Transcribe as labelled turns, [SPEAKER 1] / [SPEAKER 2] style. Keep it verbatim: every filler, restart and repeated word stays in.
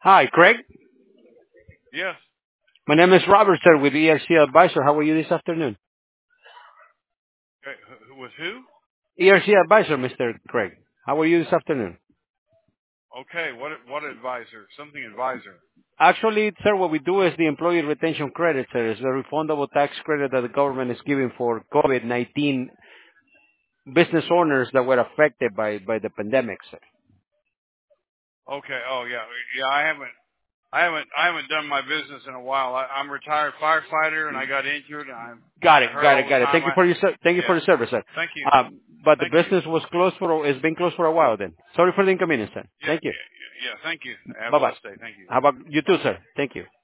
[SPEAKER 1] Hi, Craig.
[SPEAKER 2] Yes.
[SPEAKER 1] My name is Robert, sir, with E R C Advisor. How are you this afternoon?
[SPEAKER 2] Uh, wh- With who?
[SPEAKER 1] E R C Advisor, Mister Craig. How are you this afternoon?
[SPEAKER 2] Okay. What what advisor? Something advisor.
[SPEAKER 1] Actually, sir, what we do is the employee retention credit, sir. It's a refundable tax credit that the government is giving for COVID nineteen business owners that were affected by, by the pandemic, sir.
[SPEAKER 2] Okay. Oh yeah. Yeah. I haven't. I haven't. I haven't done my business in a while. I, I'm a retired firefighter, and I got injured, and I'm
[SPEAKER 1] Got
[SPEAKER 2] I
[SPEAKER 1] it,
[SPEAKER 2] hurt
[SPEAKER 1] got
[SPEAKER 2] all
[SPEAKER 1] it,
[SPEAKER 2] the
[SPEAKER 1] got it.
[SPEAKER 2] time.
[SPEAKER 1] Thank you
[SPEAKER 2] I
[SPEAKER 1] for your ser- thank you for
[SPEAKER 2] yeah.
[SPEAKER 1] the service, sir.
[SPEAKER 2] Thank you.
[SPEAKER 1] Um, but the
[SPEAKER 2] Thank you.
[SPEAKER 1] business was closed for it's been closed for a while. Then sorry for the inconvenience, sir.
[SPEAKER 2] Yeah.
[SPEAKER 1] Thank you.
[SPEAKER 2] Yeah. Yeah. yeah. Thank you. Have a
[SPEAKER 1] Bye bye.
[SPEAKER 2] blessed day. Thank you.
[SPEAKER 1] How about you too,
[SPEAKER 2] Bye.
[SPEAKER 1] sir? Thank you.